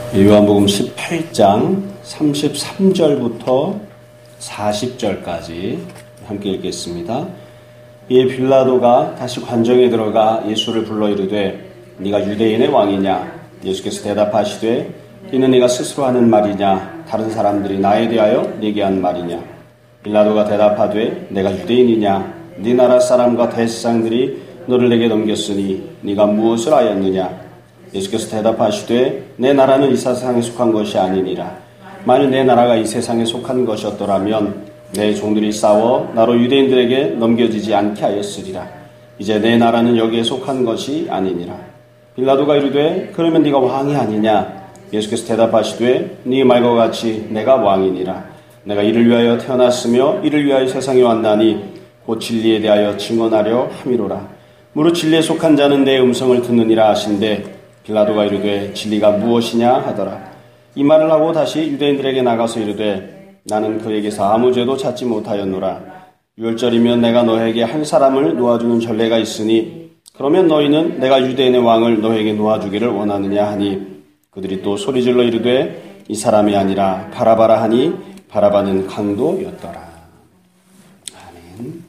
요한복음 18장 33절부터 40절까지 함께 읽겠습니다. 이에 빌라도가 다시 관정에 들어가 예수를 불러 이르되 네가 유대인의 왕이냐? 예수께서 대답하시되 이는 네가 스스로 하는 말이냐? 다른 사람들이 나에 대하여 네게 한 말이냐? 빌라도가 대답하되 내가 유대인이냐? 네 나라 사람과 대제사장들이 너를 내게 넘겼으니 네가 무엇을 하였느냐? 예수께서 대답하시되 내 나라는 이 세상에 속한 것이 아니니라. 만일 내 나라가 이 세상에 속한 것이었더라면 내 종들이 싸워 나로 유대인들에게 넘겨지지 않게 하였으리라. 이제 내 나라는 여기에 속한 것이 아니니라. 빌라도가 이르되 그러면 네가 왕이 아니냐? 예수께서 대답하시되 네 말과 같이 내가 왕이니라. 내가 이를 위하여 태어났으며 이를 위하여 세상에 왔나니 곧 진리에 대하여 증언하려 함이로라. 무릇 진리에 속한 자는 내 음성을 듣느니라 하신대 빌라도가 이르되 진리가 무엇이냐 하더라. 이 말을 하고 다시 유대인들에게 나가서 이르되 나는 그에게서 아무 죄도 찾지 못하였노라. 유월절이면 내가 너에게 한 사람을 놓아주는 전례가 있으니 그러면 너희는 내가 유대인의 왕을 너에게 놓아주기를 원하느냐 하니 그들이 또 소리질러 이르되 이 사람이 아니라 바라바라 하니 바라바는 강도였더라. 아멘.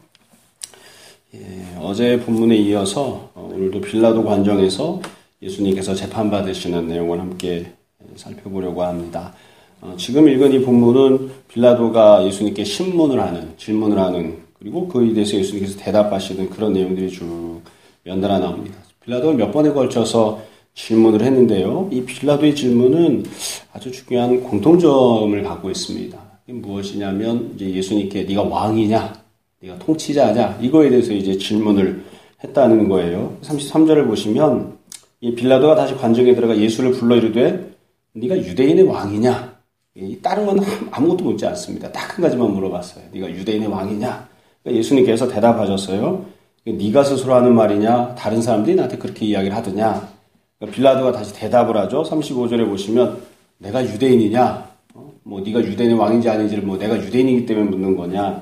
어제 본문에 이어서 오늘도 빌라도 관정에서 예수님께서 재판받으시는 내용을 함께 살펴보려고 합니다. 지금 읽은 이 본문은 빌라도가 예수님께 질문을 하는 그리고 그에 대해서 예수님께서 대답하시는 그런 내용들이 쭉 연달아 나옵니다. 빌라도가 몇 번에 걸쳐서 질문을 했는데요. 이 빌라도의 질문은 아주 중요한 공통점을 갖고 있습니다. 이게 무엇이냐면 이제 예수님께 네가 왕이냐, 네가 통치자냐 이거에 대해서 이제 질문을 했다는 거예요. 33절을 보시면 이 빌라도가 다시 관정에 들어가 예수를 불러 이르되 네가 유대인의 왕이냐? 다른 건 아무것도 묻지 않습니다. 딱 한 가지만 물어봤어요. 네가 유대인의 왕이냐? 그러니까 예수님께서 대답하셨어요. 네가 스스로 하는 말이냐? 다른 사람들이 나한테 그렇게 이야기를 하더냐? 그러니까 빌라도가 다시 대답을 하죠. 35절에 보시면 내가 유대인이냐? 네가 유대인의 왕인지 아닌지를 내가 유대인이기 때문에 묻는 거냐?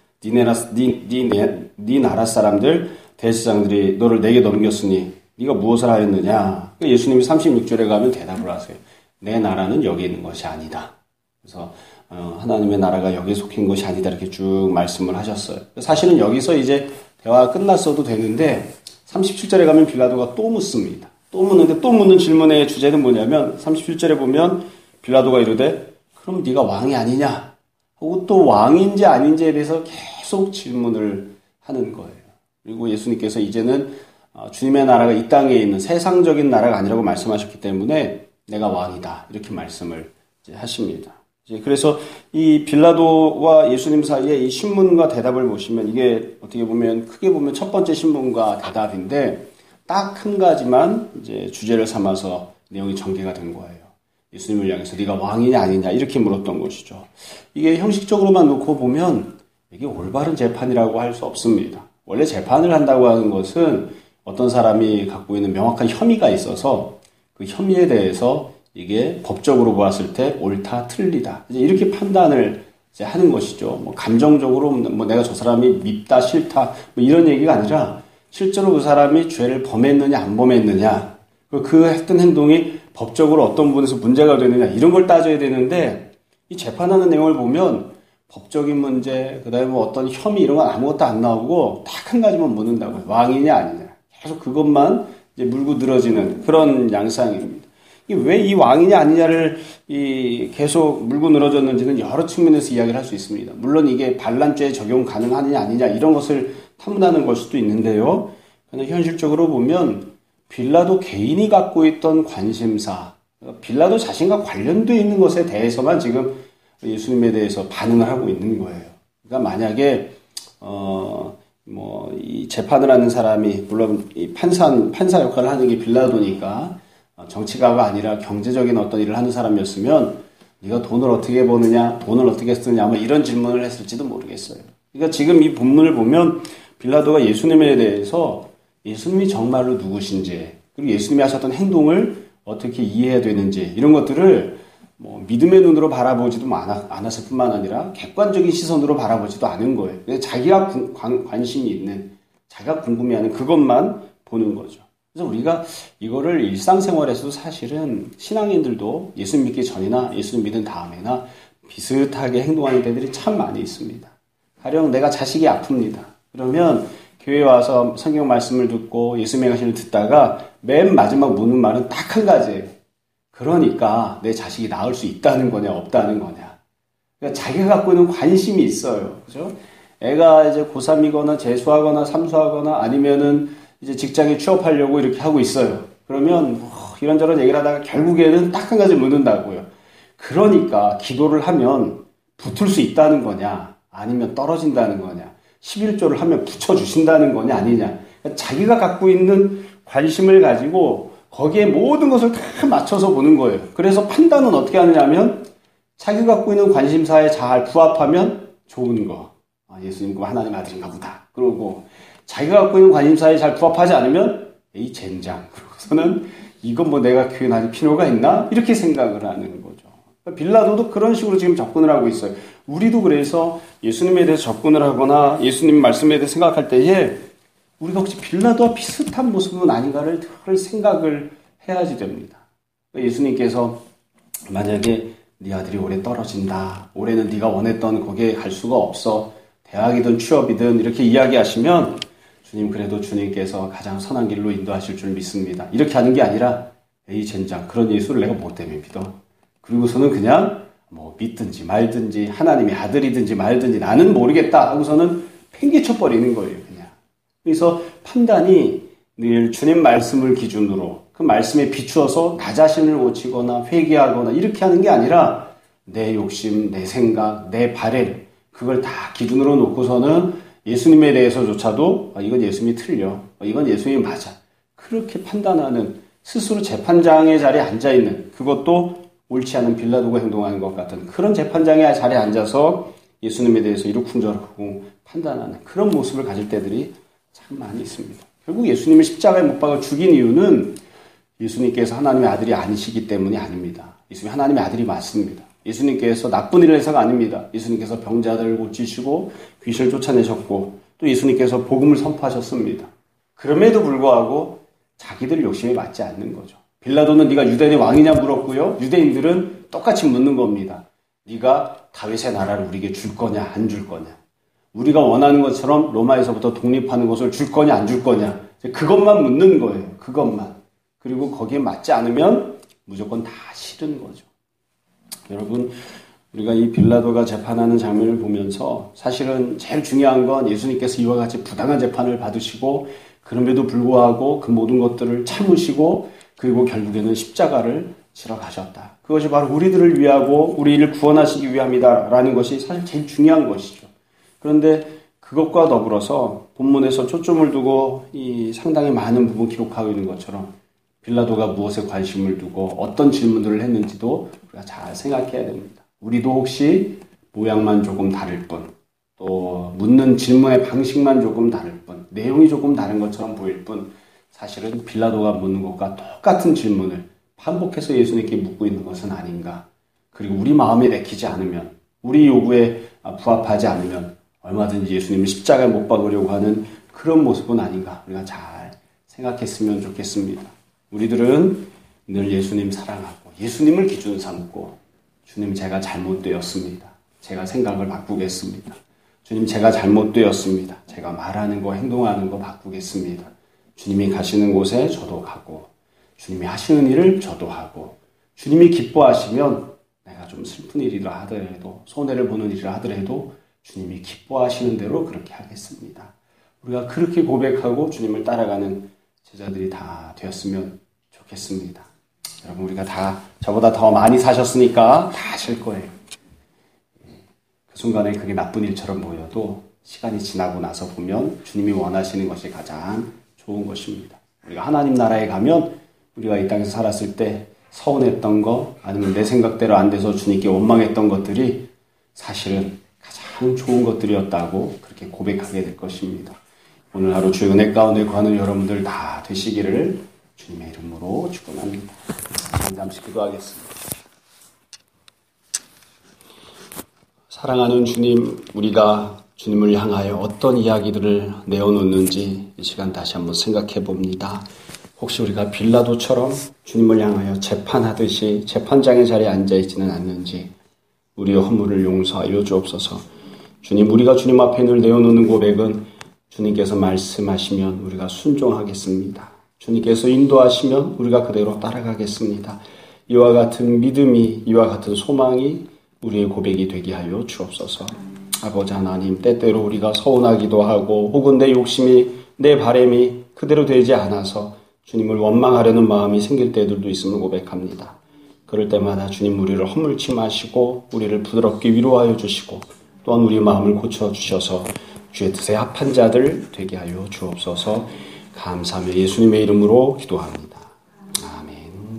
네 나라 사람들 대제사장들이 너를 내게 넘겼으니 네가 무엇을 하였느냐? 예수님이 36절에 가면 대답을 하세요. 내 나라는 여기 있는 것이 아니다. 그래서 하나님의 나라가 여기에 속한 것이 아니다 이렇게 쭉 말씀을 하셨어요. 사실은 여기서 이제 대화가 끝났어도 되는데 37절에 가면 빌라도가 또 묻습니다. 또 묻는데 또 묻는 질문의 주제는 뭐냐면 37절에 보면 빌라도가 이르되 그럼 네가 왕이 아니냐? 하고 또 왕인지 아닌지에 대해서 계속 질문을 하는 거예요. 그리고 예수님께서 이제는 주님의 나라가 이 땅에 있는 세상적인 나라가 아니라고 말씀하셨기 때문에 내가 왕이다 이렇게 말씀을 이제 하십니다. 그래서 이 빌라도와 예수님 사이에 이 신문과 대답을 보시면 이게 어떻게 보면 크게 보면 첫 번째 신문과 대답인데 딱 한 가지만 이제 주제를 삼아서 내용이 전개가 된 거예요. 예수님을 향해서 네가 왕이냐 아니냐 이렇게 물었던 것이죠. 이게 형식적으로만 놓고 보면 이게 올바른 재판이라고 할 수 없습니다. 원래 재판을 한다고 하는 것은 어떤 사람이 갖고 있는 명확한 혐의가 있어서 그 혐의에 대해서 이게 법적으로 보았을 때 옳다, 틀리다. 이제 이렇게 판단을 이제 하는 것이죠. 감정적으로 내가 저 사람이 밉다, 싫다, 이런 얘기가 아니라 실제로 그 사람이 죄를 범했느냐, 안 범했느냐, 그 했던 행동이 법적으로 어떤 부분에서 문제가 되느냐, 이런 걸 따져야 되는데 이 재판하는 내용을 보면 법적인 문제, 그 다음에 어떤 혐의 이런 건 아무것도 안 나오고 딱 한 가지만 묻는다고요. 왕이냐, 아니냐. 계속 그것만 이제 물고 늘어지는 그런 양상입니다. 왜 이 왕이냐 아니냐를 계속 물고 늘어졌는지는 여러 측면에서 이야기를 할 수 있습니다. 물론 이게 반란죄에 적용 가능하느냐 아니냐 이런 것을 탐문하는 걸 수도 있는데요. 그런데 현실적으로 보면 빌라도 개인이 갖고 있던 관심사, 빌라도 자신과 관련되어 있는 것에 대해서만 지금 예수님에 대해서 반응을 하고 있는 거예요. 그러니까 만약에 이 재판을 하는 사람이, 물론 이 판사 역할을 하는 게 빌라도니까, 정치가가 아니라 경제적인 어떤 일을 하는 사람이었으면, 네가 돈을 어떻게 버느냐, 돈을 어떻게 쓰느냐, 이런 질문을 했을지도 모르겠어요. 그러니까 지금 이 본문을 보면, 빌라도가 예수님에 대해서, 예수님이 정말로 누구신지, 그리고 예수님이 하셨던 행동을 어떻게 이해해야 되는지, 이런 것들을 믿음의 눈으로 바라보지도 않았을 뿐만 아니라 객관적인 시선으로 바라보지도 않은 거예요. 자기가 관심이 있는, 자기가 궁금해하는 그것만 보는 거죠. 그래서 우리가 이거를 일상생활에서도 사실은 신앙인들도 예수 믿기 전이나 예수 믿은 다음에나 비슷하게 행동하는 때들이 참 많이 있습니다. 가령 내가 자식이 아픕니다. 그러면 교회 와서 성경 말씀을 듣고 예수님의 가르침을 듣다가 맨 마지막 묻는 말은 딱 한 가지예요. 그러니까 내 자식이 나을 수 있다는 거냐 없다는 거냐. 그러니까 자기가 갖고 있는 관심이 있어요. 그죠? 애가 이제 고3이거나 재수하거나 삼수하거나 아니면은 이제 직장에 취업하려고 이렇게 하고 있어요. 그러면 이런저런 얘기를 하다가 결국에는 딱 한 가지 묻는다고요. 그러니까 기도를 하면 붙을 수 있다는 거냐 아니면 떨어진다는 거냐 11조를 하면 붙여주신다는 거냐 아니냐. 그러니까 자기가 갖고 있는 관심을 가지고 거기에 모든 것을 다 맞춰서 보는 거예요. 그래서 판단은 어떻게 하느냐면 자기가 갖고 있는 관심사에 잘 부합하면 좋은 거. 예수님 하나님 아들인가 보다. 그러고 자기가 갖고 있는 관심사에 잘 부합하지 않으면 에이 젠장. 그러고서는 이건 뭐 내가 교회 다닐 필요가 있나? 이렇게 생각을 하는 거죠. 빌라도도 그런 식으로 지금 접근을 하고 있어요. 우리도 그래서 예수님에 대해서 접근을 하거나 예수님 말씀에 대해서 생각할 때에 우리가 혹시 빌라도와 비슷한 모습은 아닌가를 늘 생각을 해야지 됩니다. 예수님께서 만약에 네 아들이 올해 떨어진다. 올해는 네가 원했던 거기에 갈 수가 없어. 대학이든 취업이든 이렇게 이야기하시면 주님 그래도 주님께서 가장 선한 길로 인도하실 줄 믿습니다. 이렇게 하는 게 아니라 에이 젠장 그런 예수를 내가 뭐 때문에 믿어. 그리고서는 그냥 뭐 믿든지 말든지 하나님의 아들이든지 말든지 나는 모르겠다 하고서는 팽개쳐 버리는 거예요. 그냥. 그래서 판단이 늘 주님 말씀을 기준으로 그 말씀에 비추어서 나 자신을 고치거나 회개하거나 이렇게 하는 게 아니라 내 욕심, 내 생각, 내 바램 그걸 다 기준으로 놓고서는 예수님에 대해서조차도 이건 예수님이 틀려. 이건 예수님이 맞아. 그렇게 판단하는 스스로 재판장의 자리에 앉아있는 그것도 옳지 않은 빌라도가 행동하는 것 같은 그런 재판장의 자리에 앉아서 예수님에 대해서 이러쿵저러쿵 판단하는 그런 모습을 가질 때들이 참 많이 있습니다. 결국 예수님을 십자가에 못 박아 죽인 이유는 예수님께서 하나님의 아들이 아니시기 때문이 아닙니다. 예수님 하나님의 아들이 맞습니다. 예수님께서 나쁜 일을 해서가 아닙니다. 예수님께서 병자들을 고치시고 귀신을 쫓아내셨고 또 예수님께서 복음을 선포하셨습니다. 그럼에도 불구하고 자기들 욕심에 맞지 않는 거죠. 빌라도는 네가 유대인의 왕이냐 물었고요. 유대인들은 똑같이 묻는 겁니다. 네가 다윗의 나라를 우리에게 줄 거냐 안 줄 거냐. 우리가 원하는 것처럼 로마에서부터 독립하는 것을 줄 거냐 안 줄 거냐. 그것만 묻는 거예요. 그것만. 그리고 거기에 맞지 않으면 무조건 다 싫은 거죠. 여러분 우리가 이 빌라도가 재판하는 장면을 보면서 사실은 제일 중요한 건 예수님께서 이와 같이 부당한 재판을 받으시고 그럼에도 불구하고 그 모든 것들을 참으시고 그리고 결국에는 십자가를 지러 가셨다. 그것이 바로 우리들을 위하고 우리를 구원하시기 위함이다라는 것이 사실 제일 중요한 것이죠. 그런데 그것과 더불어서 본문에서 초점을 두고 이 상당히 많은 부분 기록하고 있는 것처럼 빌라도가 무엇에 관심을 두고 어떤 질문들을 했는지도 우리가 잘 생각해야 됩니다. 우리도 혹시 모양만 조금 다를 뿐, 또 묻는 질문의 방식만 조금 다를 뿐, 내용이 조금 다른 것처럼 보일 뿐 사실은 빌라도가 묻는 것과 똑같은 질문을 반복해서 예수님께 묻고 있는 것은 아닌가. 그리고 우리 마음에 내키지 않으면, 우리 요구에 부합하지 않으면 얼마든지 예수님을 십자가에 못 박으려고 하는 그런 모습은 아닌가. 우리가 잘 생각했으면 좋겠습니다. 우리들은 늘 예수님 사랑하고 예수님을 기준 삼고 주님 제가 잘못되었습니다. 제가 생각을 바꾸겠습니다. 주님 제가 잘못되었습니다. 제가 말하는 거 행동하는 거 바꾸겠습니다. 주님이 가시는 곳에 저도 가고 주님이 하시는 일을 저도 하고 주님이 기뻐하시면 내가 좀 슬픈 일이라 하더라도 손해를 보는 일이라 하더라도 주님이 기뻐하시는 대로 그렇게 하겠습니다. 우리가 그렇게 고백하고 주님을 따라가는 제자들이 다 되었으면 좋겠습니다. 여러분 우리가 다 저보다 더 많이 사셨으니까 다 아실 거예요. 그 순간에 그게 나쁜 일처럼 보여도 시간이 지나고 나서 보면 주님이 원하시는 것이 가장 좋은 것입니다. 우리가 하나님 나라에 가면 우리가 이 땅에서 살았을 때 서운했던 거 아니면 내 생각대로 안 돼서 주님께 원망했던 것들이 사실은 가장 좋은 것들이었다고 그렇게 고백하게 될 것입니다. 오늘 하루 주의 은혜 가운데 거하는 여러분들 다 되시기를 주님의 이름으로 축원합니다. 잠시 기도하겠습니다. 사랑하는 주님, 우리가 주님을 향하여 어떤 이야기들을 내어놓는지 이 시간 다시 한번 생각해 봅니다. 혹시 우리가 빌라도처럼 주님을 향하여 재판하듯이 재판장의 자리에 앉아있지는 않는지 우리의 허물을 용서하여 주옵소서. 주님, 우리가 주님 앞에 늘 내어놓는 고백은 주님께서 말씀하시면 우리가 순종하겠습니다. 주님께서 인도하시면 우리가 그대로 따라가겠습니다. 이와 같은 믿음이, 이와 같은 소망이 우리의 고백이 되게 하여 주옵소서. 아버지 하나님, 때때로 우리가 서운하기도 하고 혹은 내 욕심이, 내 바람이 그대로 되지 않아서 주님을 원망하려는 마음이 생길 때들도 있음을 고백합니다. 그럴 때마다 주님 우리를 허물치 마시고 우리를 부드럽게 위로하여 주시고 또한 우리 마음을 고쳐주셔서 주의 뜻에 합한 자들 되게 하여 주옵소서. 감사하며 예수님의 이름으로 기도합니다. 아멘.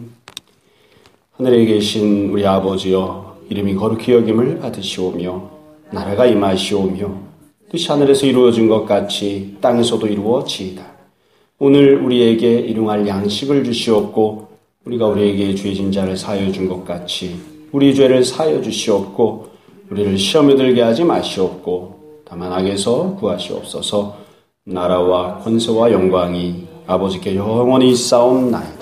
하늘에 계신 우리 아버지여, 이름이 거룩히 여김을 받으시오며 나라가 임하시오며 뜻이 하늘에서 이루어진 것 같이 땅에서도 이루어지이다. 오늘 우리에게 일용할 양식을 주시옵고 우리가 우리에게 죄진 자를 사하여 준 것 같이 우리 죄를 사하여 주시옵고 우리를 시험에 들게 하지 마시옵고 다만 악에서 구하시옵소서. 나라와 권세와 영광이 아버지께 영원히 있사옵나이다.